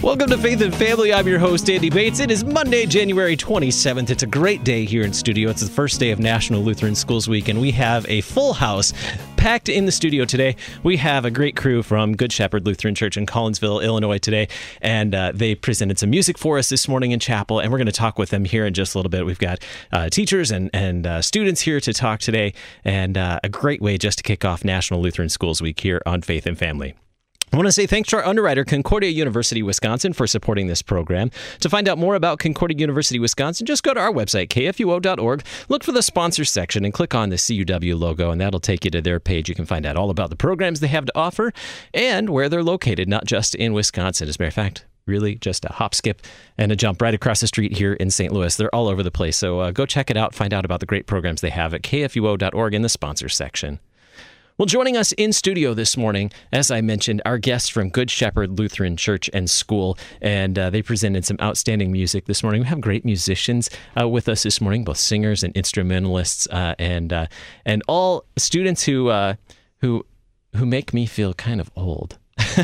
Welcome to Faith and Family. I'm your host, Andy Bates. It is Monday, January 27th. It's a great day here in studio. It's the first day of National Lutheran Schools Week, and we have a full house packed in the studio today. We have a great crew from Good Shepherd Lutheran Church in Collinsville, Illinois today, and they presented some music for us this morning in chapel, and we're going to talk with them here in just a little bit. We've got teachers and students here to talk today, and a great way just to kick off National Lutheran Schools Week here on Faith and Family. I want to say thanks to our underwriter, Concordia University, Wisconsin, for supporting this program. To find out more about Concordia University, Wisconsin, just go to our website, kfuo.org, look for the sponsors section, and click on the CUW logo, and that'll take you to their page. You can find out all about the programs they have to offer and where they're located, not just in Wisconsin. As a matter of fact, really just a hop, skip, and a jump right across the street here in St. Louis. They're all over the place, so go check it out. Find out about the great programs they have at kfuo.org in the sponsors section. Well, joining us in studio this morning, as I mentioned, our guests from Good Shepherd Lutheran Church and School, and they presented some outstanding music this morning. We have great musicians with us this morning, both singers and instrumentalists, and all students who make me feel kind of old.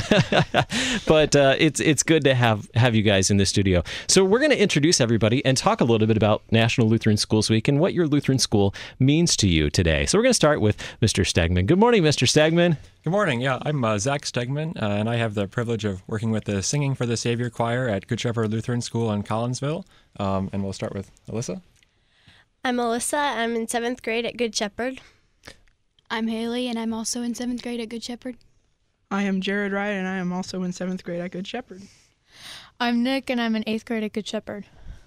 But it's good to have you guys in the studio. So we're going to introduce everybody and talk a little bit about National Lutheran Schools Week and what your Lutheran school means to you today. So we're going to start with Mr. Stegman. Good morning, Mr. Stegman. Good morning. Yeah, I'm Zach Stegman, and I have the privilege of working with the Singing for the Savior choir at Good Shepherd Lutheran School in Collinsville. And we'll start with Alyssa. I'm Alyssa. I'm in 7th grade at Good Shepherd. I'm Haley, and I'm also in 7th grade at Good Shepherd. I am Jared Wright, and I am also in 7th grade at Good Shepherd. I'm Nick, and I'm in 8th grade at Good Shepherd.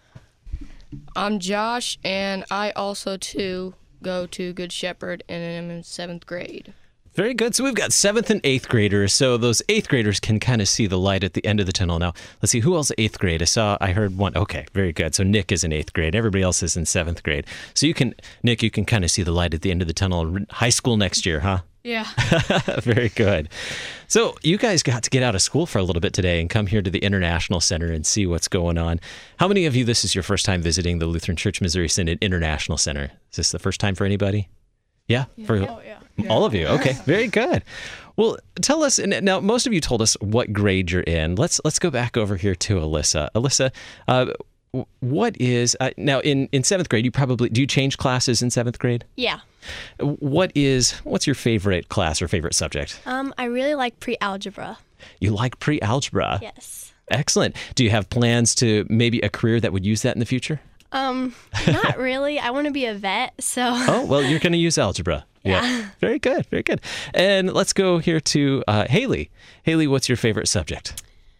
I'm Josh, and I also, too, go to Good Shepherd, and I'm in 7th grade. Very good. So we've got 7th and 8th graders. So those 8th graders can kind of see the light at the end of the tunnel. Now, let's see, who else is 8th grade? I heard one. Okay, very good. So Nick is in 8th grade. Everybody else is in 7th grade. So Nick, you can kind of see the light at the end of the tunnel. High school next year, huh? Yeah. Very good. So you guys got to get out of school for a little bit today and come here to the International Center and see what's going on. How many of you, this is your first time visiting the Lutheran Church Missouri Synod International Center? Is this the first time for anybody? Yeah? Yeah. All of you. Okay, very good. Well, tell us, now most of you told us what grade you're in. Let's go back over here to Alyssa. Alyssa, what is, now in 7th grade, do you change classes in 7th grade? Yeah. What's your favorite class or favorite subject? I really like pre-algebra. You like pre-algebra? Yes. Excellent. Do you have plans to maybe a career that would use that in the future? Not really. I want to be a vet, so. Oh, well, you're going to use algebra. Yeah. Very good. Very good. And let's go here to Haley. Haley, what's your favorite subject?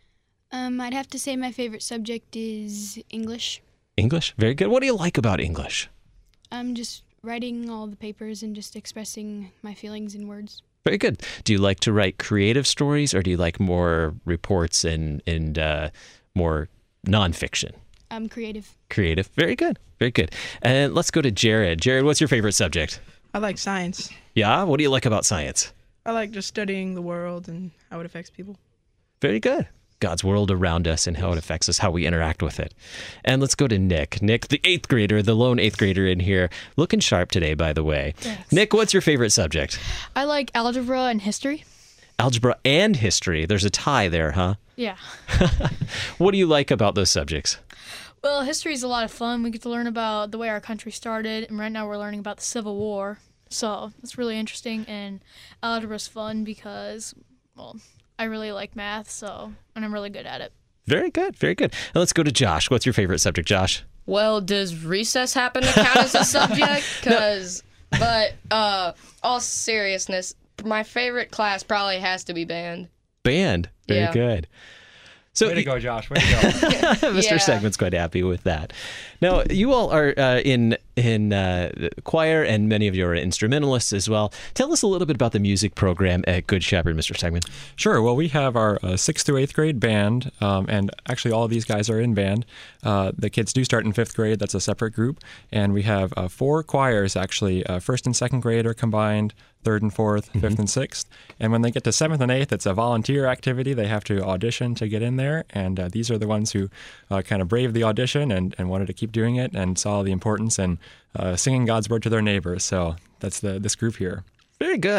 I'd have to say my favorite subject is English. English? Very good. What do you like about English? Just writing all the papers and just expressing my feelings in words. Very good. Do you like to write creative stories, or do you like more reports and more nonfiction? Creative. Creative. Very good. Very good. And let's go to Jared. Jared, what's your favorite subject? I like science. Yeah? What do you like about science? I like just studying the world and how it affects people. Very good. God's world around us and how it affects us, how we interact with it. And let's go to Nick. Nick, the 8th grader, the lone 8th grader in here, looking sharp today, by the way. Yes. Nick, what's your favorite subject? I like algebra and history. Algebra and history. There's a tie there, huh? Yeah. What do you like about those subjects? Well, history is a lot of fun. We get to learn about the way our country started, and right now we're learning about the Civil War. So it's really interesting, and algebra's fun because, well, I really like math, and I'm really good at it. Very good, very good. And let's go to Josh. What's your favorite subject, Josh? Well, does recess happen to count as a subject? But all seriousness, my favorite class probably has to be band. Band? Very good. So, Way to go, Josh. Way to go. Mr. Stegman's quite happy with that. Now, you all are in the choir, and many of you are instrumentalists as well. Tell us a little bit about the music program at Good Shepherd, Mr. Stegman. Sure. Well, we have our 6th through 8th grade band, and actually all of these guys are in band. The kids do start in 5th grade. That's a separate group. And we have 4 choirs, actually. 1st and 2nd grade are combined, 3rd and 4th, 5th and 6th. And when they get to 7th and 8th, it's a volunteer activity. They have to audition to get in there. And these are the ones who kind of braved the audition and wanted to keep doing it and saw the importance in singing God's word to their neighbors. So that's this group here. Very good.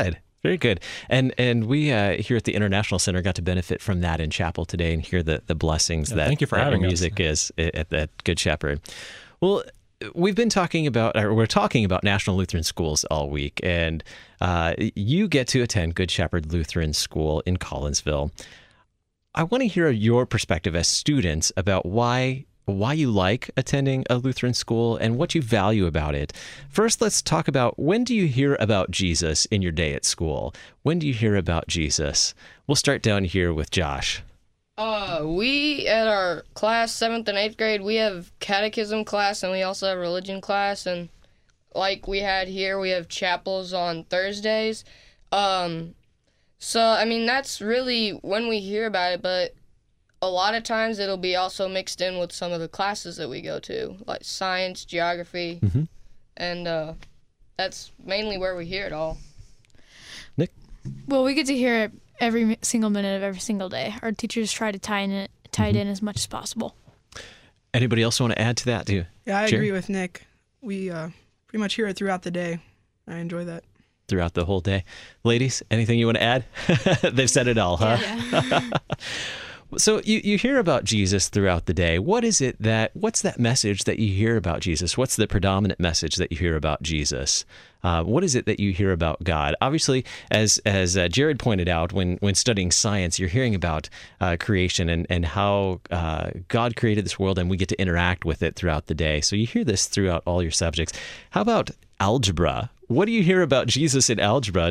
Very good. And we here at the International Center got to benefit from that in chapel today and hear the blessings that thank you for that having your us. music is at Good Shepherd. Well, we've been talking about, or we're talking about National Lutheran Schools all week, and you get to attend Good Shepherd Lutheran School in Collinsville. I want to hear your perspective as students about why you like attending a Lutheran school and what you value about it. First, let's talk about, when do you hear about Jesus in your day at school? When do you hear about Jesus? We'll start down here with Josh. We, at our class, 7th and 8th grade, we have catechism class, and we also have religion class, and like we had here, we have chapels on Thursdays. So, I mean, that's really when we hear about it, but a lot of times it'll be also mixed in with some of the classes that we go to, like science, geography, and that's mainly where we hear it all. Nick? Well, we get to hear it every single minute of every single day. Our teachers try to tie it in as much as possible. Anybody else want to add to that? Yeah, I Jerry? agree with Nick. We pretty much hear it throughout the day. I enjoy that. Throughout the whole day. Ladies, anything you want to add? They've said it all, huh? Yeah. So you hear about Jesus throughout the day. What's that message that you hear about Jesus? What's the predominant message that you hear about Jesus? What is it that you hear about God? Obviously, as Jared pointed out, when studying science, you're hearing about creation and how God created this world, and we get to interact with it throughout the day. So you hear this throughout all your subjects. How about algebra? What do you hear about Jesus in algebra?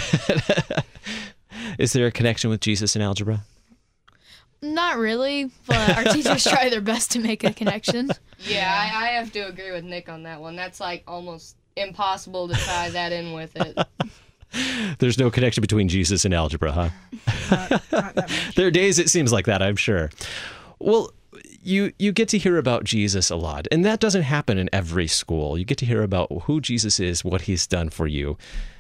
Is there a connection with Jesus in algebra? Not really, but our teachers try their best to make a connection. Yeah, I have to agree with Nick on that one. That's like almost impossible to tie that in with it. There's no connection between Jesus and algebra, huh? Not that much. There are days it seems like that, I'm sure. Well, you get to hear about Jesus a lot, and that doesn't happen in every school. You get to hear about who Jesus is, what he's done for you.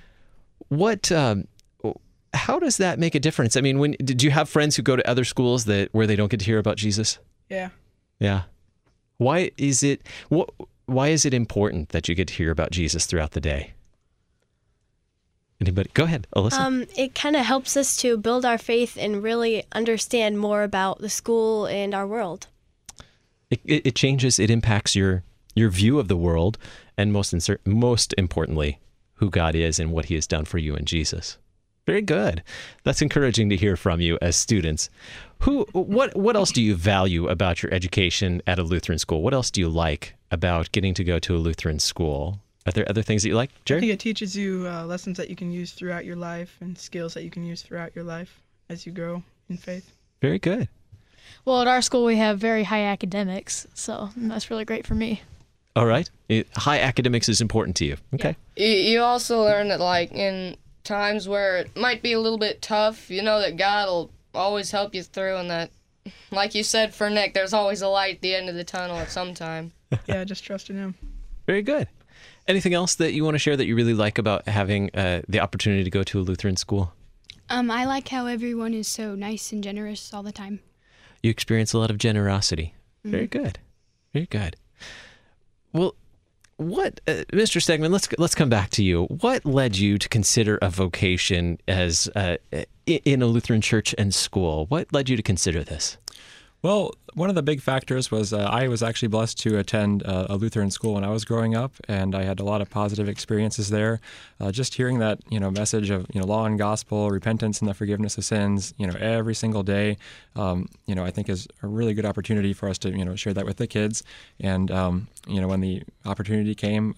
How does that make a difference? I mean, did you have friends who go to other schools where they don't get to hear about Jesus? Yeah. Yeah. Why is it important that you get to hear about Jesus throughout the day? Anybody? Go ahead, Alyssa. It kind of helps us to build our faith and really understand more about the school and our world. It changes, it impacts your view of the world, and most importantly, who God is and what he has done for you in Jesus. Very good. That's encouraging to hear from you as students. What else do you value about your education at a Lutheran school? What else do you like about getting to go to a Lutheran school? Are there other things that you like, I Jerry? think it teaches you lessons that you can use throughout your life and skills that you can use throughout your life as you grow in faith. Very good. Well, at our school, we have very high academics, so that's really great for me. All right. High academics is important to you. Okay. You also learn that, like, in times where it might be a little bit tough, you know that God will always help you through, and that, like you said for Nick, there's always a light at the end of the tunnel at some time. Yeah, just trust in him. Very good. Anything else that you want to share that you really like about having the opportunity to go to a Lutheran school? I like how everyone is so nice and generous all the time. You experience a lot of generosity. Very good. Very good. Well, what, Mr. Stegman, let's come back to you. What led you to consider a vocation as in a Lutheran church and school? What led you to consider this? Well, one of the big factors was I was actually blessed to attend a Lutheran school when I was growing up, and I had a lot of positive experiences there. Just hearing that, message of, law and gospel, repentance and the forgiveness of sins, every single day, I think is a really good opportunity for us to, share that with the kids. And, when the opportunity came,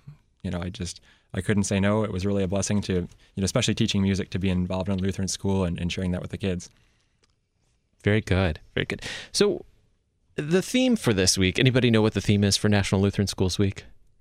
I couldn't say no. It was really a blessing to, especially teaching music, to be involved in a Lutheran school and sharing that with the kids. Very good. Very good. So the theme for this week, anybody know what the theme is for National Lutheran Schools Week?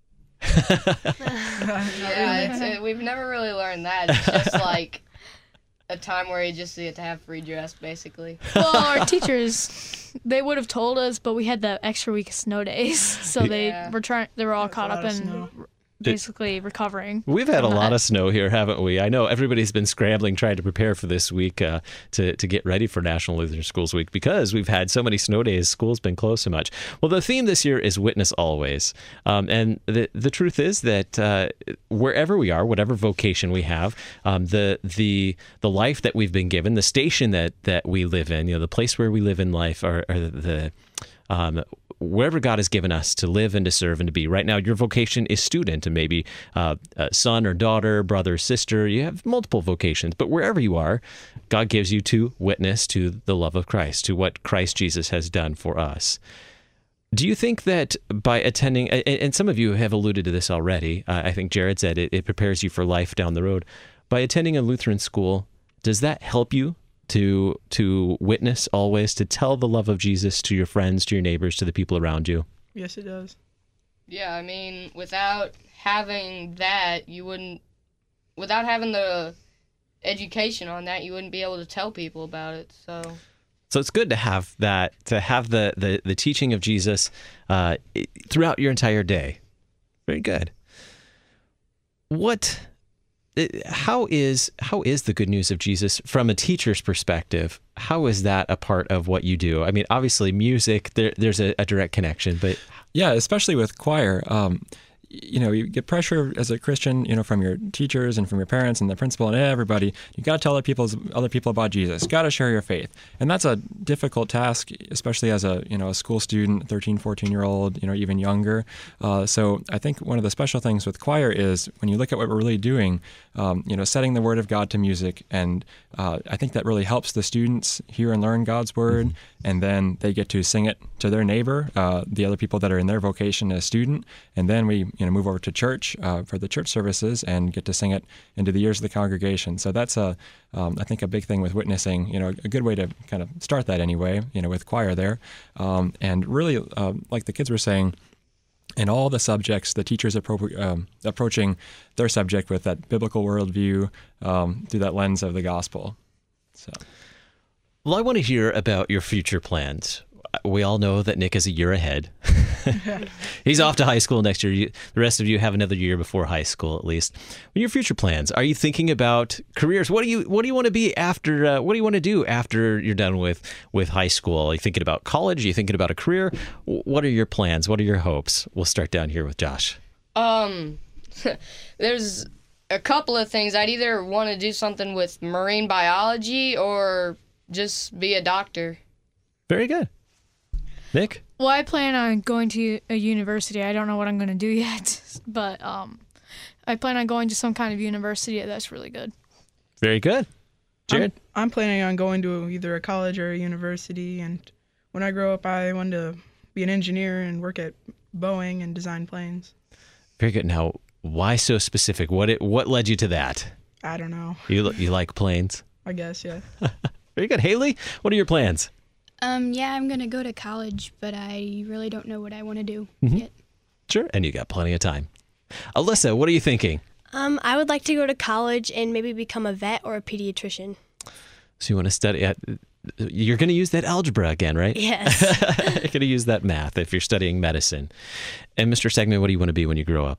Yeah, we've never really learned that. It's just like a time where you just get to have free dress, basically. Well, our teachers, they would have told us, but we had the extra week of snow days, so they were all That's caught a up lot of in snow. basically recovering. We've had a from lot that. of snow here, haven't we? I know everybody's been scrambling, trying to prepare for this week to get ready for National Lutheran Schools Week because we've had so many snow days. School's been closed so much. Well, the theme this year is Witness Always. And the truth is that wherever we are, whatever vocation we have, the life that we've been given, the station that we live in, the place where we live in life, or the wherever God has given us to live and to serve and to be. Right now, your vocation is student, and maybe son or daughter, brother, sister. You have multiple vocations, but wherever you are, God gives you to witness to the love of Christ, to what Christ Jesus has done for us. Do you think that by attending, and some of you have alluded to this already, I think Jared said it prepares you for life down the road. By attending a Lutheran school, does that help you to witness always, to tell the love of Jesus to your friends, to your neighbors, to the people around you? Yes, it does. Yeah, I mean, without having that, without having the education on that, you wouldn't be able to tell people about it. So it's good to have that, to have the teaching of Jesus throughout your entire day. Very good. How is the good news of Jesus from a teacher's perspective? How is that a part of what you do? I mean, obviously music, there's a direct connection, but Yeah, especially with choir. You get pressure as a Christian, from your teachers and from your parents and the principal and everybody. You got to tell other people about Jesus. Got to share your faith, and that's a difficult task, especially as a school student, 13, 14-year-old, even younger. So I think one of the special things with choir is when you look at what we're really doing, setting the Word of God to music, and I think that really helps the students hear and learn God's Word, and then they get to sing it to their neighbor, the other people that are in their vocation as student, and then we move over to church for the church services and get to sing it into the ears of the congregation. So that's I think a big thing with witnessing, a good way to kind of start that anyway, with choir there. And really, like the kids were saying, in all the subjects, the teachers approaching their subject with that biblical worldview through that lens of the gospel. So, well, I want to hear about your future plans. We all know that Nick is a year ahead. He's off to high school next year. The rest of you have another year before high school, at least. Your future plans. Are you thinking about careers? What do you want to be after? What do you want to do after you're done with high school? Are you thinking about college? Are you thinking about a career? What are your plans? What are your hopes? We'll start down here with Josh. There's a couple of things. I'd either want to do something with marine biology or just be a doctor. Very good. Nick? Well, I plan on going to a university. I don't know what I'm going to do yet, but I plan on going to some kind of university that's really good. Very good. Jared? I'm planning on going to either a college or a university, and when I grow up, I want to be an engineer and work at Boeing and design planes. Very good. Now, why so specific? What led you to that? I don't know. You like planes? I guess, yeah. Very good. Haley, what are your plans? Yeah, I'm going to go to college, but I really don't know what I want to do yet. Sure. And you got plenty of time. Alyssa, what are you thinking? I would like to go to college and maybe become a vet or a pediatrician. So you want to study you're going to use that algebra again, right? Yes. You're going to use that math if you're studying medicine. And Mr. Segman, what do you want to be when you grow up?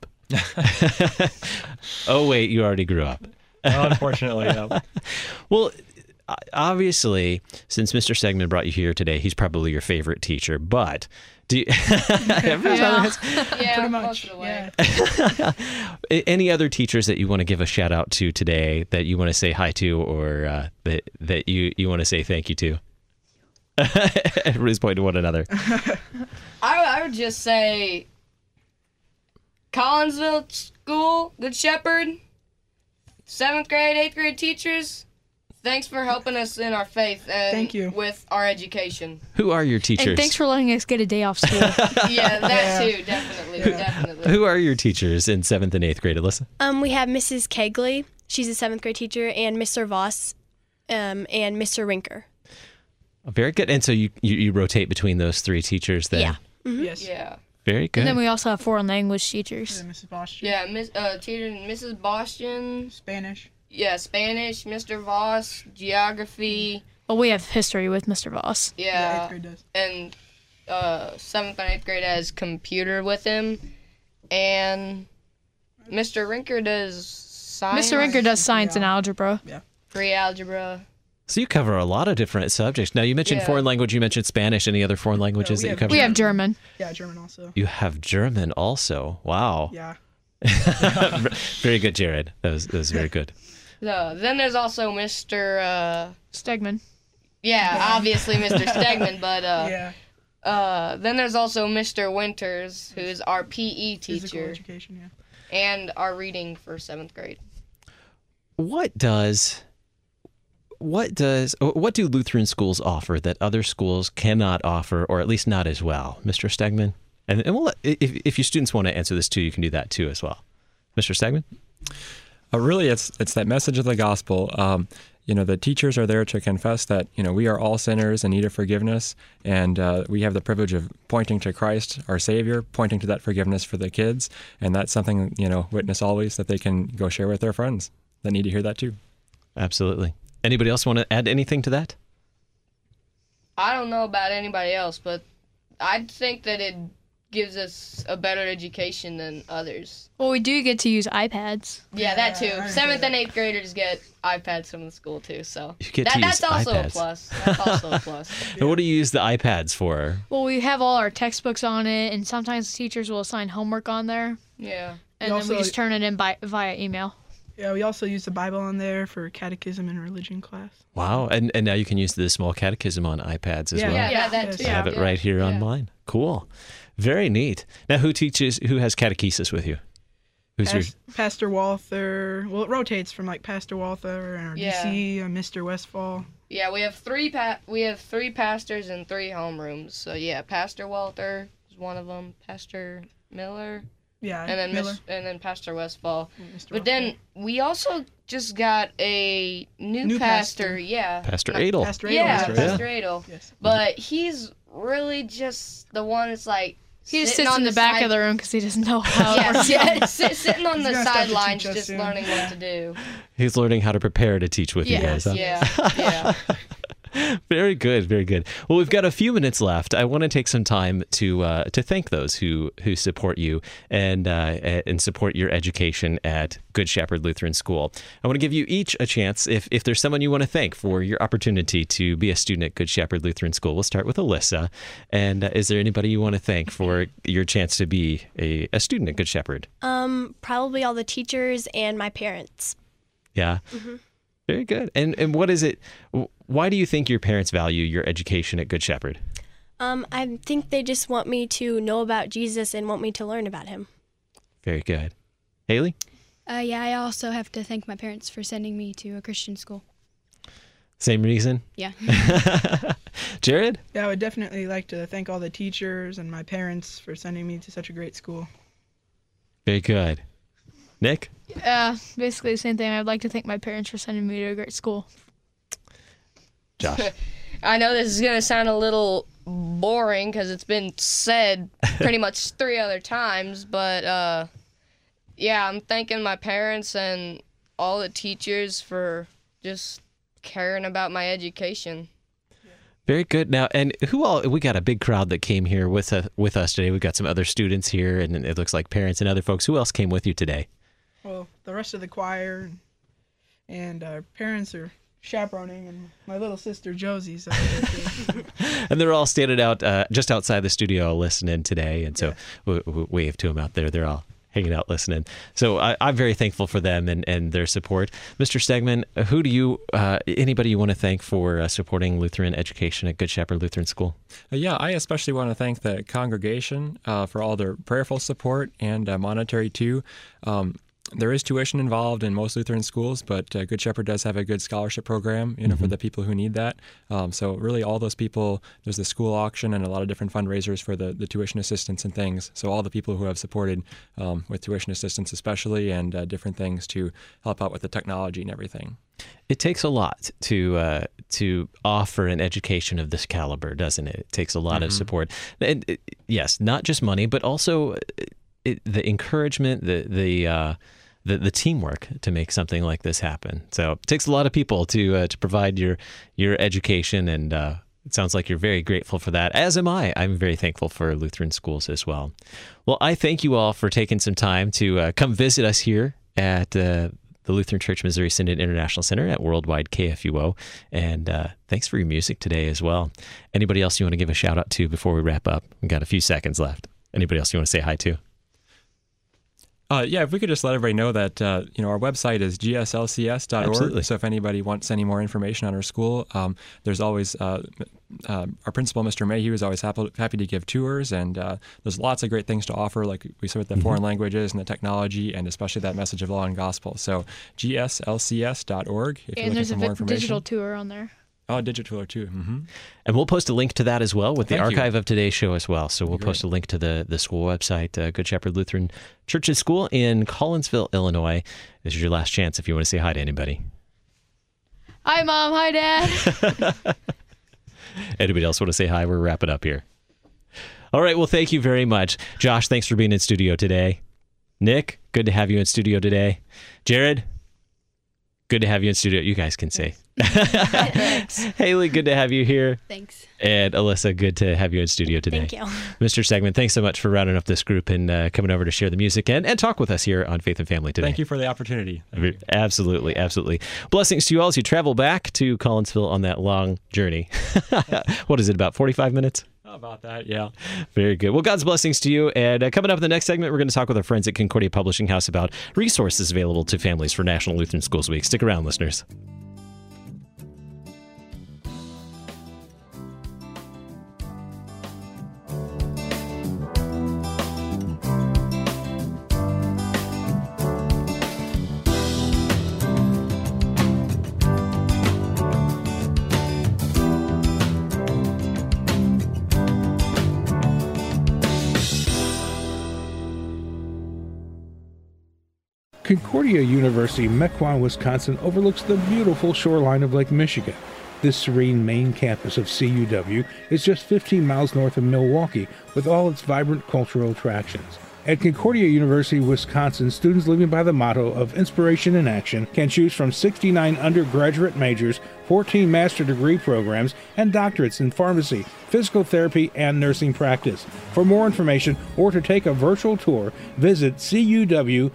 Oh, wait, you already grew up. unfortunately, yeah. Well, obviously, since Mr. Segman brought you here today, he's probably your favorite teacher. But do you, Yeah, Pretty much, most of the way. any other teachers that you want to give a shout out to today that you want to say hi to, or that you want to say thank you to? Everybody's pointing to one another. I would just say Collinsville School, Good Shepherd, 7th grade, 8th grade teachers. Thanks for helping us in our faith and Thank you. with our education. Who are your teachers? And thanks for letting us get a day off school. Yeah, that too, definitely. Who are your teachers in 7th and 8th grade, Alyssa? We have Mrs. Kegley. She's a 7th grade teacher, and Mr. Voss, and Mr. Rinker. Very good. And so you rotate between those three teachers then? Yeah. Yes. Yeah. Very good. And then we also have foreign language teachers. Yeah, Mrs. Bosch. Yeah, teacher Mrs. Boston. Spanish. Yeah, Spanish, Mr. Voss, geography. Well, we have history with Mr. Voss. Yeah, 8th Yeah, grade does. and 7th and 8th grade has computer with him, and Mr. Rinker does science. Mr. Rinker does science and algebra. Pre-algebra. So you cover a lot of different subjects. Now, you mentioned Yeah. foreign language. You mentioned Spanish. Any other foreign languages that you cover? We have German. Yeah, German also. You have German also. Wow. Yeah. Very good, Jared. That was very good. So then there's also Mr. Stegman. Obviously Mr. Stegman, but Yeah. then there's also Mr. Winters, who's our PE Physical teacher education, yeah. and our reading for 7th grade. What do Lutheran schools offer that other schools cannot offer, or at least not as well, Mr. Stegman? And we'll if you students want to answer this too, you can do that too as well. Mr. Stegman? Really, it's that message of the gospel. The teachers are there to confess that, we are all sinners in need of forgiveness, and we have the privilege of pointing to Christ, our Savior, pointing to that forgiveness for the kids, and that's something, Witness Always, that they can go share with their friends that need to hear that too. Absolutely. Anybody else want to add anything to that? I don't know about anybody else, but I think that it gives us a better education than others. Well, we do get to use iPads. Yeah, that too. I 7th and 8th graders get iPads from the school too, so You get to use that's also iPads. a plus. That's also a plus. And what do you use the iPads for? Well, we have all our textbooks on it, and sometimes teachers will assign homework on there, Yeah. and then we just turn it in via email. Yeah, we also use the Bible on there for catechism and religion class. Wow. And now you can use the small catechism on iPads as well. Yeah, that Yes. too. I have it Yeah. right here Yeah. online. Cool. Very neat. Now, who has catechesis with you? Who's your Pastor Walther. Well, it rotates from like Pastor Walther and our Yeah. DC, Mr. Westfall. Yeah, we have three pastors and 3 homerooms. So yeah, Pastor Walter is one of them, Pastor Miller, Yeah, and then Miller. and then Pastor Westfall. Mr. But then we also just got a new pastor. pastor. Yeah. Pastor Adel? Pastor Adel. Yeah, Pastor Pastor Adel. Yes. But he's really just the one that's like He just sitting sits on in the back side- of the room because he doesn't know how it works. yeah, sitting on He's the gonna start to sidelines, teach us just soon. learning what to do. He's learning how to prepare to teach with you guys. Huh? Yeah. Very good, very good. Well, we've got a few minutes left. I want to take some time to thank those who support you and support your education at Good Shepherd Lutheran School. I want to give you each a chance. If there's someone you want to thank for your opportunity to be a student at Good Shepherd Lutheran School, we'll start with Alyssa. And is there anybody you want to thank for your chance to be a student at Good Shepherd? Probably all the teachers and my parents. Yeah. Very good. And what is it? Why do you think your parents value your education at Good Shepherd? I think they just want me to know about Jesus and want me to learn about him. Very good. Haley? I also have to thank my parents for sending me to a Christian school. Same reason? Yeah. Jared? Yeah, I would definitely like to thank all the teachers and my parents for sending me to such a great school. Very good. Nick? Basically the same thing. I'd like to thank my parents for sending me to a great school. Josh? I know this is going to sound a little boring because it's been said pretty much 3 other times, but I'm thanking my parents and all the teachers for just caring about my education. Very good. Now, and who all? We got a big crowd that came here with us today. We've got some other students here, and it looks like parents and other folks. Who else came with you today? Well, the rest of the choir and our parents are chaperoning, and my little sister Josie's out there too. And they're all standing out just outside the studio listening today. And so we wave to them out there. They're all hanging out listening. So I'm very thankful for them and their support. Mr. Stegman, who do you, anybody you want to thank for supporting Lutheran education at Good Shepherd Lutheran School? I especially want to thank the congregation for all their prayerful support and monetary too. There is tuition involved in most Lutheran schools, but Good Shepherd does have a good scholarship program, for the people who need that. So really all those people, there's the school auction and a lot of different fundraisers for the tuition assistance and things. So all the people who have supported with tuition assistance especially and different things to help out with the technology and everything. It takes a lot to offer an education of this caliber, doesn't it? It takes a lot of support. And yes, not just money, but also the encouragement, the teamwork to make something like this happen. So it takes a lot of people to provide your education, and It sounds like you're very grateful for that, as am I. I'm very thankful for Lutheran schools as well. Well, I thank you all for taking some time to come visit us here at the Lutheran Church Missouri Synod International Center at Worldwide KFUO. And thanks for your music today as well. Anybody else you want to give a shout out to before we wrap up? We've got a few seconds left. Anybody else you want to say hi to? Yeah, if we could just let everybody know that our website is gslcs.org. Absolutely. So if anybody wants any more information on our school, there's always our principal, Mr. Mayhew, is always happy to give tours, and there's lots of great things to offer, like we said with the foreign languages and the technology, and especially that message of law and gospel. So gslcs.org if you're looking for more information. And there's a digital tour on there. Oh, digital too. Mm-hmm. And we'll post a link to that as well with the Thank you. archive of today's show as well. So we'll post a link to the school website, Good Shepherd Lutheran Church's School in Collinsville, Illinois. This is your last chance if you want to say hi to anybody. Hi, Mom. Hi, Dad. Anybody else want to say hi? We're wrapping up here. All right. Well, thank you very much. Josh, thanks for being in studio today. Nick, good to have you in studio today. Jared, good to have you in studio. You guys can say. Thanks. Haley, good to have you here. Thanks. And Alyssa, good to have you in studio today. Thank you. Mr. Segman, thanks so much for rounding up this group and coming over to share the music and talk with us here on Faith and Family today. Thank you for the opportunity. Absolutely, absolutely. Blessings to you all as you travel back to Collinsville on that long journey. What is it, about 45 minutes? How about that? Yeah. Very good. Well, God's blessings to you. And coming up in the next segment, we're going to talk with our friends at Concordia Publishing House about resources available to families for National Lutheran Schools Week. Stick around, listeners. Concordia University, Mequon, Wisconsin overlooks the beautiful shoreline of Lake Michigan. This serene main campus of CUW is just 15 miles north of Milwaukee with all its vibrant cultural attractions. At Concordia University, Wisconsin, students living by the motto of inspiration in action can choose from 69 undergraduate majors, 14 master degree programs, and doctorates in pharmacy, physical therapy, and nursing practice. For more information or to take a virtual tour, visit cuw.edu.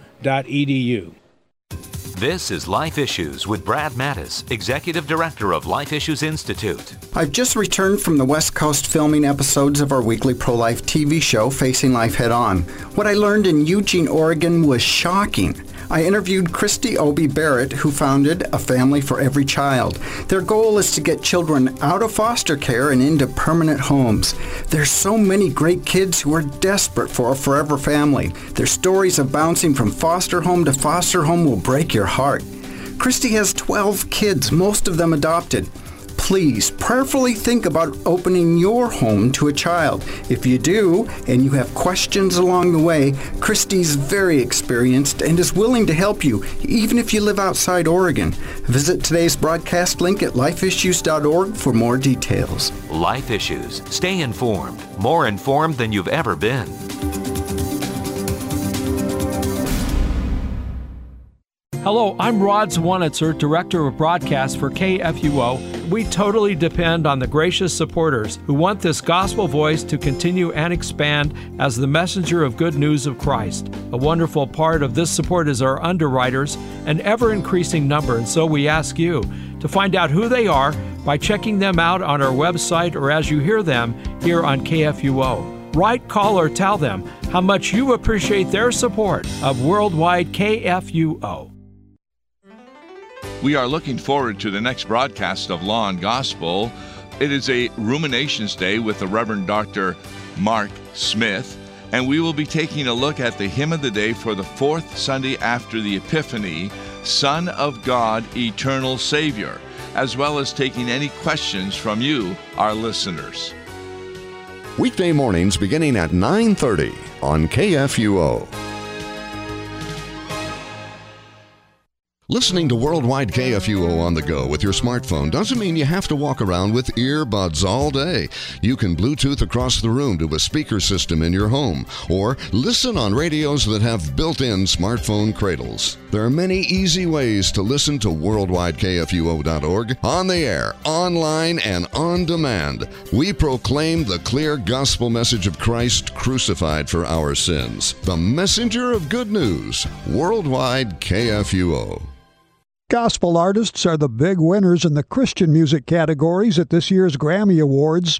This is Life Issues with Brad Mattis, Executive Director of Life Issues Institute. I've just returned from the West Coast filming episodes of our weekly pro-life TV show, Facing Life Head On. What I learned in Eugene, Oregon was shocking. I interviewed Christy Obi Barrett, who founded A Family for Every Child. Their goal is to get children out of foster care and into permanent homes. There's so many great kids who are desperate for a forever family. Their stories of bouncing from foster home to foster home will break your heart. Christy has 12 kids, most of them adopted. Please prayerfully think about opening your home to a child. If you do, and you have questions along the way, Christy's very experienced and is willing to help you, even if you live outside Oregon. Visit today's broadcast link at lifeissues.org for more details. Life Issues. Stay informed. More informed than you've ever been. Hello, I'm Rod Zwanitzer, Director of Broadcast for KFUO. We totally depend on the gracious supporters who want this gospel voice to continue and expand as the messenger of good news of Christ. A wonderful part of this support is our underwriters, an ever-increasing number, and so we ask you to find out who they are by checking them out on our website or as you hear them here on KFUO. Write, call, or tell them how much you appreciate their support of Worldwide KFUO. We are looking forward to the next broadcast of Law and Gospel. It is a Ruminations Day with the Reverend Dr. Mark Smith, and we will be taking a look at the hymn of the day for the fourth Sunday after the Epiphany, Son of God, Eternal Savior, as well as taking any questions from you, our listeners. Weekday mornings beginning at 9:30 on KFUO. Listening to Worldwide KFUO on the go with your smartphone doesn't mean you have to walk around with earbuds all day. You can Bluetooth across the room to a speaker system in your home, or listen on radios that have built-in smartphone cradles. There are many easy ways to listen to worldwidekfuo.org, on the air, online, and on demand. We proclaim the clear gospel message of Christ crucified for our sins. The messenger of good news, Worldwide KFUO. Gospel artists are the big winners in the Christian music categories at this year's Grammy Awards.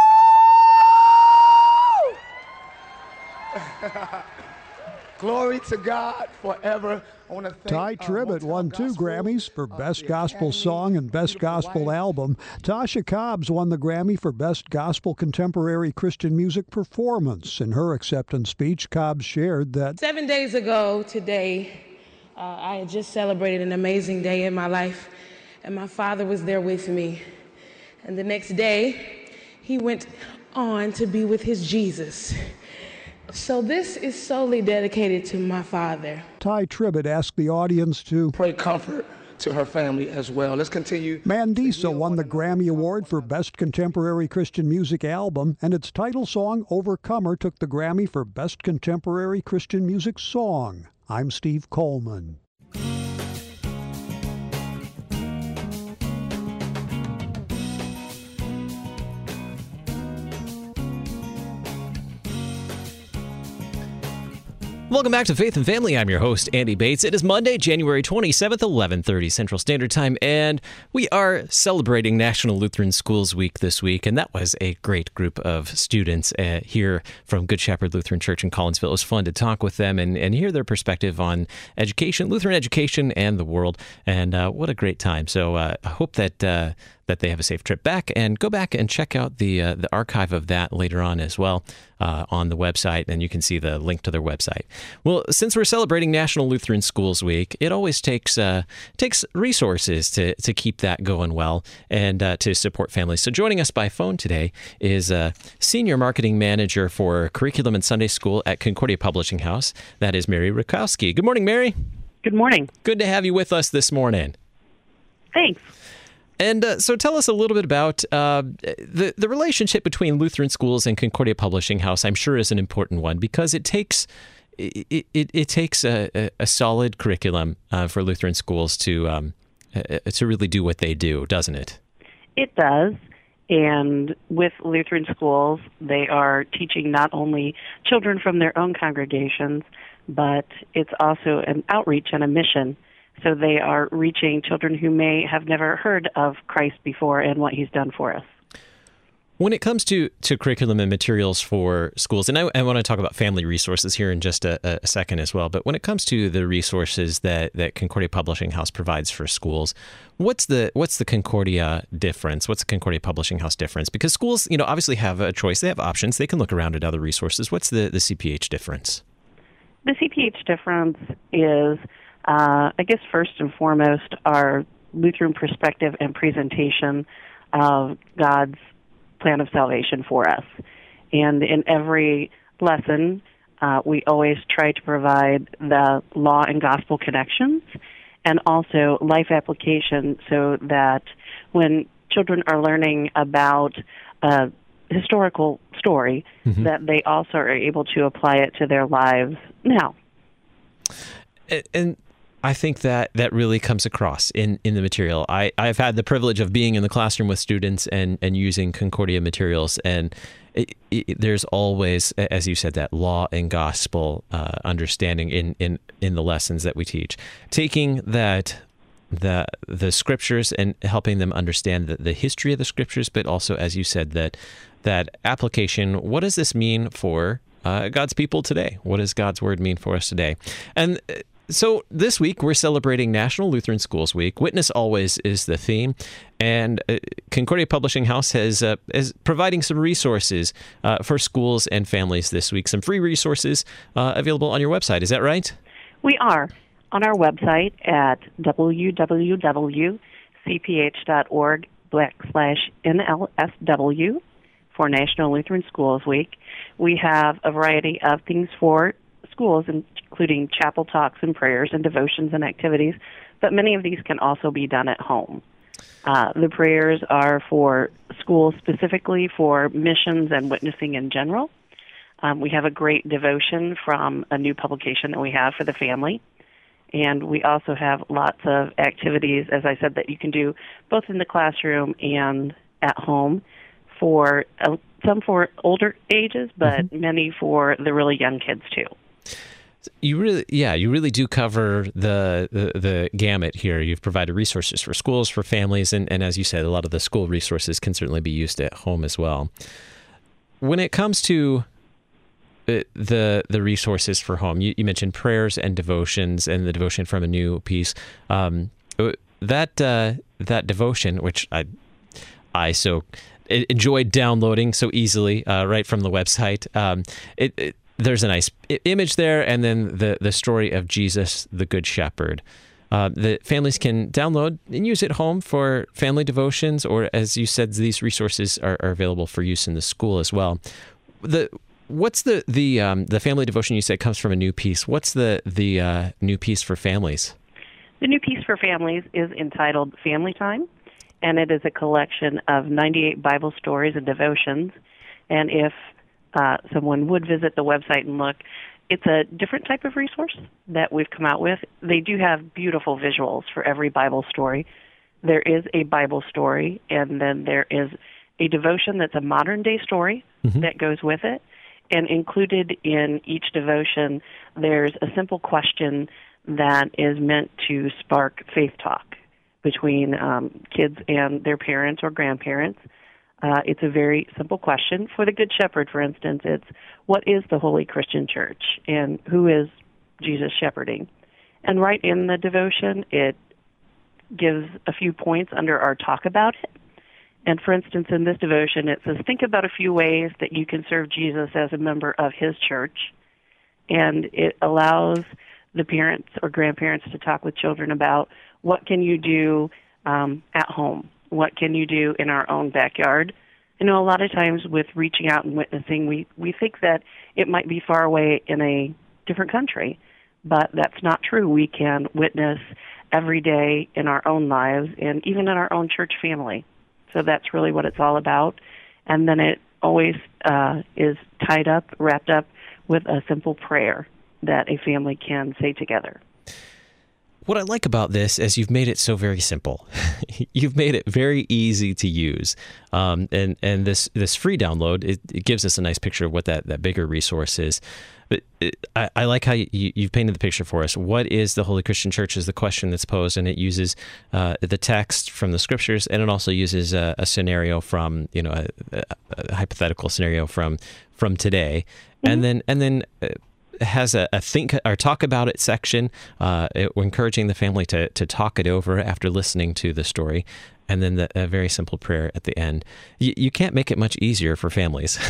Glory to God forever. I want to thank Ty Tribbett won 2 Grammys for Best Gospel Song and Best Gospel Album. Tasha Cobbs won the Grammy for Best Gospel Contemporary Christian Music Performance. In her acceptance speech, Cobbs shared that 7 days ago today, I had just celebrated an amazing day in my life, and my father was there with me. And the next day, he went on to be with his Jesus. So this is solely dedicated to my father. Ty Tribbett asked the audience to pray comfort to her family as well. Let's continue. Mandisa won the Grammy Award for Best Contemporary Christian Music Album, and its title song, Overcomer, took the Grammy for Best Contemporary Christian Music Song. I'm Steve Coleman. Welcome back to Faith and Family. I'm your host, Andy Bates. It is Monday, January 27th, 11:30 Central Standard Time, and we are celebrating National Lutheran Schools Week this week, and that was a great group of students here from Good Shepherd Lutheran Church in Collinsville. It was fun to talk with them and hear their perspective on education, Lutheran education, and the world, and what a great time. So I hope that they have a safe trip back, and go back and check out the archive of that later on as well on the website, and you can see the link to their website. Well, since we're celebrating National Lutheran Schools Week, it always takes resources to keep that going well and to support families. So joining us by phone today is Senior Marketing Manager for Curriculum and Sunday School at Concordia Publishing House. That is Mary Rakowski. Good morning, Mary. Good morning. Good to have you with us this morning. Thanks. And so tell us a little bit about the relationship between Lutheran schools and Concordia Publishing House. I'm sure is an important one because it takes a solid curriculum for Lutheran schools to really do what they do, doesn't it? It does. And with Lutheran schools, they are teaching not only children from their own congregations, but it's also an outreach and a mission. So they are reaching children who may have never heard of Christ before and what he's done for us. When it comes to curriculum and materials for schools, and I want to talk about family resources here in just a second as well, but when it comes to the resources that Concordia Publishing House provides for schools, what's the Concordia difference? What's the Concordia Publishing House difference? Because schools, obviously have a choice. They have options. They can look around at other resources. What's the CPH difference? The CPH difference is, I guess first and foremost, our Lutheran perspective and presentation of God's plan of salvation for us. And in every lesson, we always try to provide the law and gospel connections and also life application so that when children are learning about a historical story, that they also are able to apply it to their lives now. And I think that really comes across in the material. I've had the privilege of being in the classroom with students and using Concordia materials, and there's always, as you said, that law and gospel understanding in the lessons that we teach. Taking that the scriptures and helping them understand the history of the scriptures, but also, as you said, that application. What does this mean for God's people today? What does God's word mean for us today? And so this week, we're celebrating National Lutheran Schools Week. Witness Always is the theme, and Concordia Publishing House is providing some resources for schools and families this week, some free resources available on your website. Is that right? We are on our website at www.cph.org/NLSW for National Lutheran Schools Week. We have a variety of things for schools, including chapel talks and prayers and devotions and activities, but many of these can also be done at home. The prayers are for schools, specifically for missions and witnessing in general. We have a great devotion from a new publication that we have for the family. And we also have lots of activities, as I said, that you can do both in the classroom and at home, for some for older ages, but many for the really young kids too. You really do cover the gamut here. You've provided resources for schools, for families, and as you said, a lot of the school resources can certainly be used at home as well. When it comes to the resources for home, you mentioned prayers and devotions, and the devotion from a new piece. That devotion, which I so enjoyed downloading so easily right from the website. There's a nice image there, and then the story of Jesus, the Good Shepherd. The families can download and use at home for family devotions, or as you said, these resources are available for use in the school as well. What's the family devotion you said comes from a new piece? What's the new piece for families? The new piece for families is entitled Family Time, and it is a collection of 98 Bible stories and devotions. And if someone would visit the website and look, it's a different type of resource that we've come out with. They do have beautiful visuals for every Bible story. There is a Bible story, and then there is a devotion that's a modern-day story that goes with it. And included in each devotion, there's a simple question that is meant to spark faith talk between kids and their parents or grandparents. It's a very simple question. For the Good Shepherd, for instance, it's, what is the Holy Christian Church, and who is Jesus shepherding? And right in the devotion, it gives a few points under our talk about it. And for instance, in this devotion, it says, think about a few ways that you can serve Jesus as a member of his church. And it allows the parents or grandparents to talk with children about what can you do at home? What can you do in our own backyard? You know, a lot of times with reaching out and witnessing, we think that it might be far away in a different country, but that's not true. We can witness every day in our own lives and even in our own church family. So that's really what it's all about. And then it always is tied up, wrapped up with a simple prayer that a family can say together. What I like about this is you've made it so very simple. You've made it very easy to use. And this free download, it gives us a nice picture of what that bigger resource is. But I like how you've painted the picture for us. What is the Holy Christian Church is the question that's posed, and it uses the text from the scriptures, and it also uses a scenario from, a hypothetical scenario from today. And then has a think or talk about it section, encouraging the family to talk it over after listening to the story, and then a very simple prayer at the end. You can't make it much easier for families.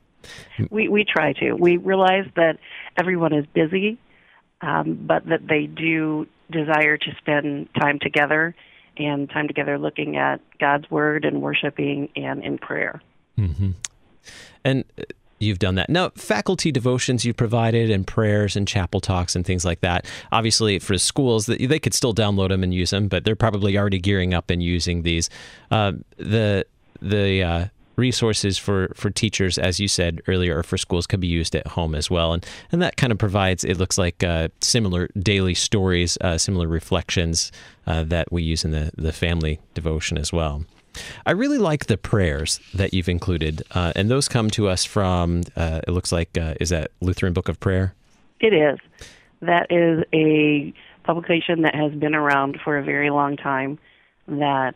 We try to. We realize that everyone is busy, but that they do desire to spend time together, and time together looking at God's Word and worshiping and in prayer. Mm-hmm. And you've done that. Now, faculty devotions you've provided, and prayers and chapel talks and things like that. Obviously, for schools, they could still download them and use them, but they're probably already gearing up and using these. The resources for teachers, as you said earlier, or for schools, can be used at home as well. And that kind of provides, it looks like, similar daily stories, similar reflections that we use in the family devotion as well. I really like the prayers that you've included, and those come to us from, it looks like, is that Lutheran Book of Prayer? It is. That is a publication that has been around for a very long time, that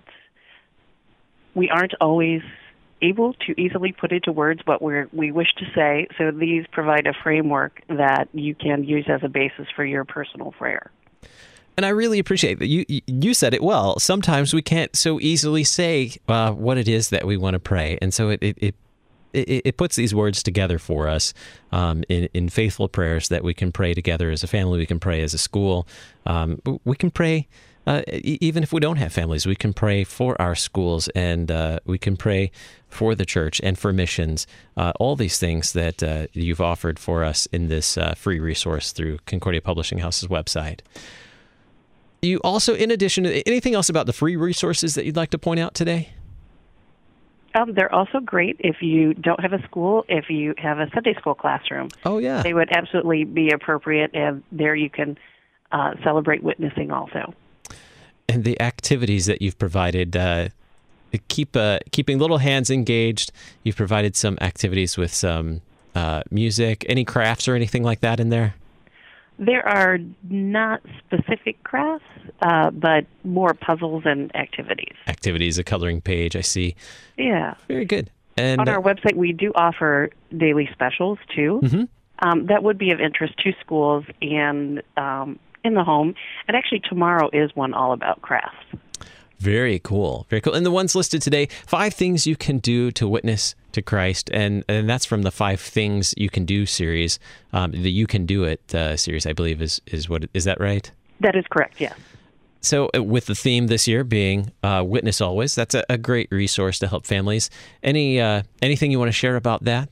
we aren't always able to easily put into words what we wish to say, so these provide a framework that you can use as a basis for your personal prayer. And I really appreciate that you said it well. Sometimes we can't so easily say what it is that we want to pray, and so it puts these words together for us in faithful prayers that we can pray together as a family. We can pray as a school. We can pray even if we don't have families, we can pray for our schools, and we can pray for the church and for missions. All these things that you've offered for us in this free resource through Concordia Publishing House's website. You also, in addition to anything else about the free resources that you'd like to point out today? They're also great if you don't have a school, if you have a Sunday school classroom. Oh, yeah. They would absolutely be appropriate, and there you can celebrate witnessing also. And the activities that you've provided, keeping little hands engaged. You've provided some activities with some music, any crafts or anything like that in there? There are not specific crafts, but more puzzles and activities. Activities, a coloring page, I see. Yeah. Very good. And on our website, we do offer daily specials, too. Mm-hmm. That would be of interest to schools and in the home. And actually, tomorrow is one all about crafts. Very cool. Very cool. And the ones listed today, 5 things you can do to witness to Christ. And that's from the 5 Things You Can Do series. The You Can Do It series, I believe, is that right? That is correct, yes. So with the theme this year being Witness Always, that's a great resource to help families. Anything you want to share about that?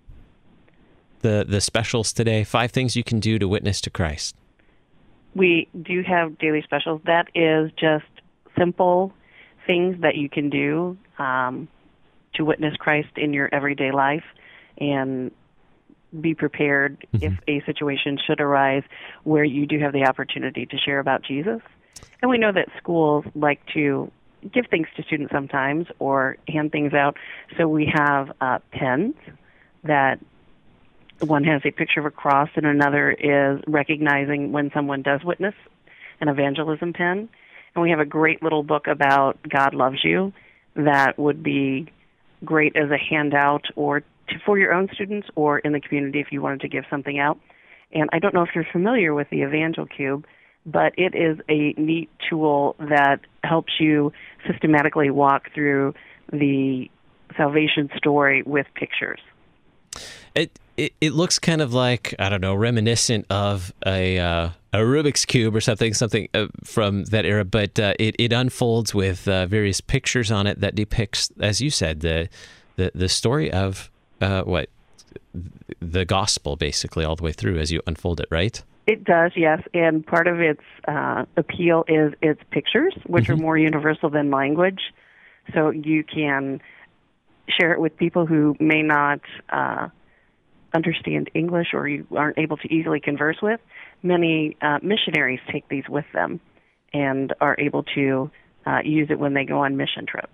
The specials today, 5 things you can do to witness to Christ. We do have daily specials. That is just simple things that you can do to witness Christ in your everyday life and be prepared if a situation should arise where you do have the opportunity to share about Jesus. And we know that schools like to give things to students sometimes or hand things out. So we have pens that one has a picture of a cross and another is recognizing when someone does witness, an evangelism pen. And we have a great little book about God Loves You that would be great as a handout or for your own students or in the community if you wanted to give something out. And I don't know if you're familiar with the Evangel Cube, but it is a neat tool that helps you systematically walk through the salvation story with pictures. It looks kind of like, I don't know, reminiscent of a Rubik's Cube or something from that era, but it unfolds with various pictures on it that depicts, as you said, the story of the gospel, basically, all the way through as you unfold it, right? It does, yes, and part of its appeal is its pictures, which are more universal than language, so you can share it with people who may not understand English or you aren't able to easily converse with. Many missionaries take these with them and are able to use it when they go on mission trips.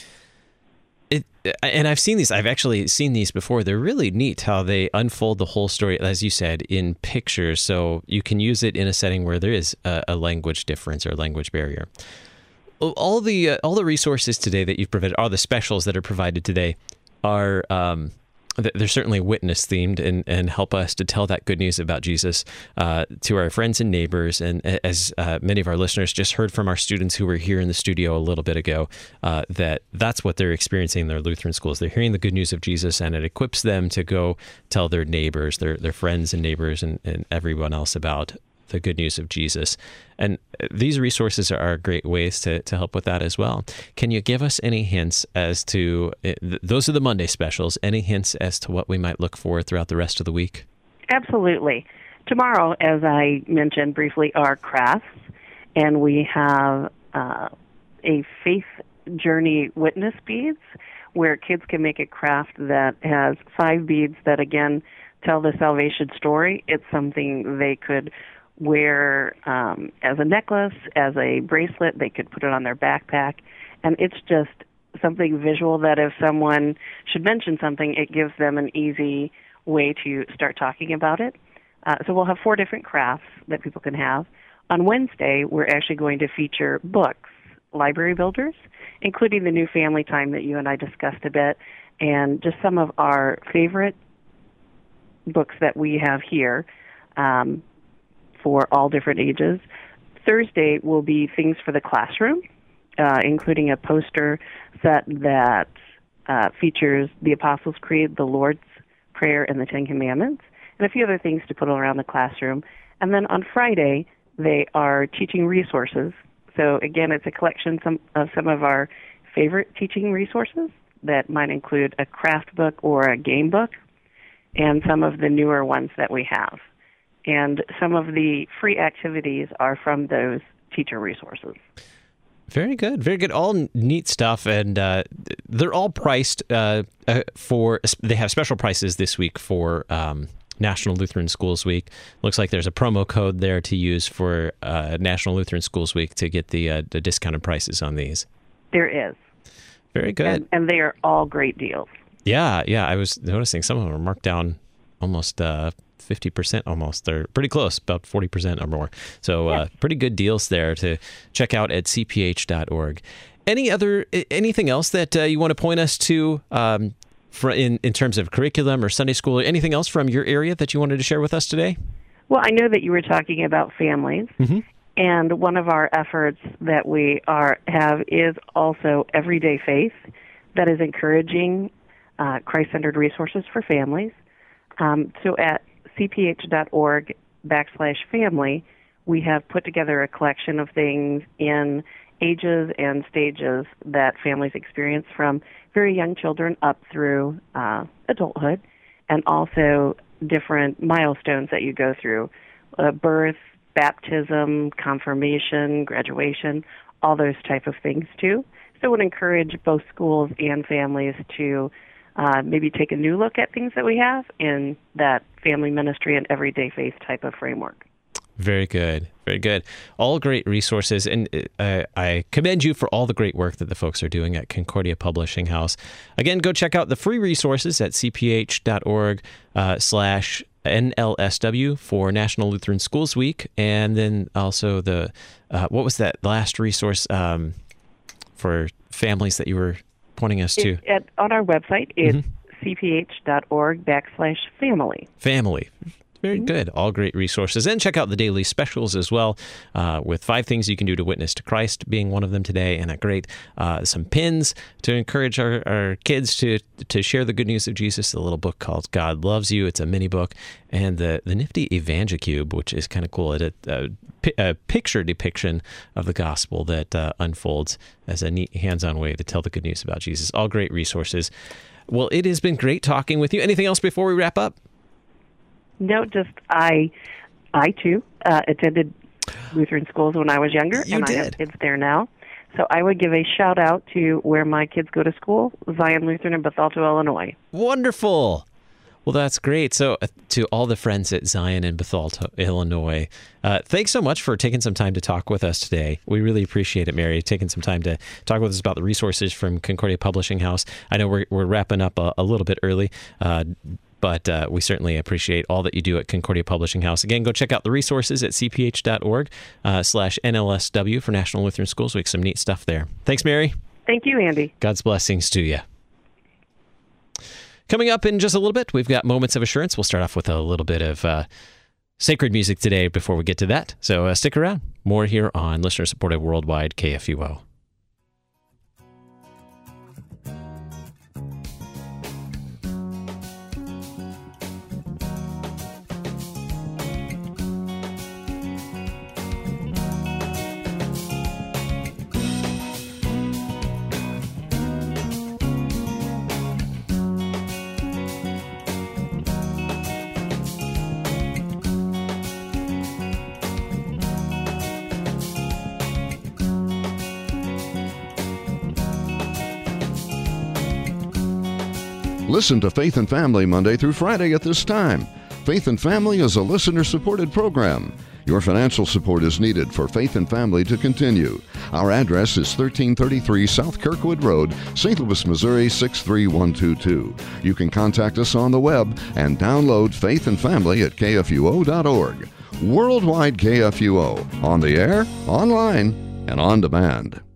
And I've seen these. I've actually seen these before. They're really neat how they unfold the whole story, as you said, in pictures. So you can use it in a setting where there is a language difference or language barrier. All the resources today that you've provided, all the specials that are provided today, are they're certainly witness themed and help us to tell that good news about Jesus to our friends and neighbors. And as many of our listeners just heard from our students who were here in the studio a little bit ago, that's what they're experiencing in their Lutheran schools. They're hearing the good news of Jesus, and it equips them to go tell their neighbors, their friends and neighbors and everyone else about the good news of Jesus. And these resources are great ways to help with that as well. Can you give us any hints as to, those are the Monday specials, any hints as to what we might look for throughout the rest of the week? Absolutely. Tomorrow, as I mentioned briefly, are crafts, and we have a faith journey witness beads where kids can make a craft that has 5 beads that, again, tell the salvation story. It's something they could wear as a necklace, as a bracelet. They could put it on their backpack. And it's just something visual that if someone should mention something, it gives them an easy way to start talking about it. So we'll have 4 different crafts that people can have. On Wednesday, we're actually going to feature books, library builders, including the new Family Time that you and I discussed a bit, and just some of our favorite books that we have here for all different ages. Thursday will be things for the classroom, including a poster set that features the Apostles' Creed, the Lord's Prayer, and the Ten Commandments, and a few other things to put around the classroom. And then on Friday, they are teaching resources So again, it's a collection of some of our favorite teaching resources that might include a craft book or a game book, and some of the newer ones that we have. And some of the free activities are from those teacher resources. Very good. Very good. All neat stuff. And they're all priced they have special prices this week for National Lutheran Schools Week. Looks like there's a promo code there to use for National Lutheran Schools Week to get the discounted prices on these. There is. Very good. And they are all great deals. Yeah. I was noticing some of them are marked down almost 50% almost. They're pretty close, about 40% or more. So pretty good deals there to check out at cph.org. Anything else that you want to point us to in terms of curriculum or Sunday school, or anything else from your area that you wanted to share with us today? Well, I know that you were talking about families, and one of our efforts that we have is also Everyday Faith, that is encouraging Christ-centered resources for families. So at cph.org/family, we have put together a collection of things in ages and stages that families experience, from very young children up through adulthood, and also different milestones that you go through, birth, baptism, confirmation, graduation, all those type of things too. So I would encourage both schools and families to maybe take a new look at things that we have in that family ministry and everyday faith type of framework. Very good. Very good. All great resources. And I commend you for all the great work that the folks are doing at Concordia Publishing House. Again, go check out the free resources at cph.org/NLSW for National Lutheran Schools Week. And then also the, what was that last resource for families that you were pointing us to? On our website, it's cph.org/family. Family. Very good. All great resources. And check out the daily specials as well, with 5 things you can do to witness to Christ being one of them today, and a great some pins to encourage our kids to share the good news of Jesus. A little book called God Loves You. It's a mini book. And the nifty EvangeCube, which is kind of cool. A picture depiction of the gospel that unfolds as a neat hands-on way to tell the good news about Jesus. All great resources. Well, it has been great talking with you. Anything else before we wrap up? No, just I too attended Lutheran schools when I was younger, and I have kids there now. So I would give a shout out to where my kids go to school, Zion Lutheran in Bethalto, Illinois. Wonderful. Well, that's great. So to all the friends at Zion in Bethalto, Illinois, thanks so much for taking some time to talk with us today. We really appreciate it, Mary, taking some time to talk with us about the resources from Concordia Publishing House. I know we're wrapping up a little bit early, but we certainly appreciate all that you do at Concordia Publishing House. Again, go check out the resources at cph.org/NLSW for National Lutheran Schools Week. Some neat stuff there. Thanks, Mary. Thank you, Andy. God's blessings to you. Coming up in just a little bit, we've got Moments of Assurance. We'll start off with a little bit of sacred music today before we get to that. So stick around. More here on listener-supported worldwide KFUO. Listen to Faith and Family Monday through Friday at this time. Faith and Family is a listener-supported program. Your financial support is needed for Faith and Family to continue. Our address is 1333 South Kirkwood Road, St. Louis, Missouri 63122. You can contact us on the web and download Faith and Family at kfuo.org. Worldwide KFUO, on the air, online, and on demand.